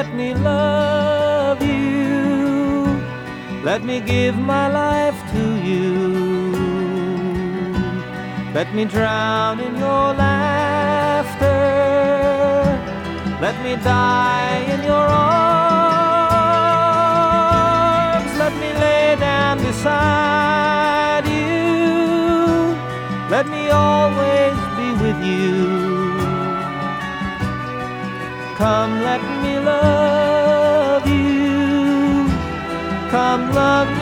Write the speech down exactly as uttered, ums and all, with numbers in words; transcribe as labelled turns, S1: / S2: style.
S1: let me love you. Let me give my life to you. Let me drown in your laughter. Let me die in your arms. Let me lay down beside you. Let me always be with you. Come, let me love you. Come, love me.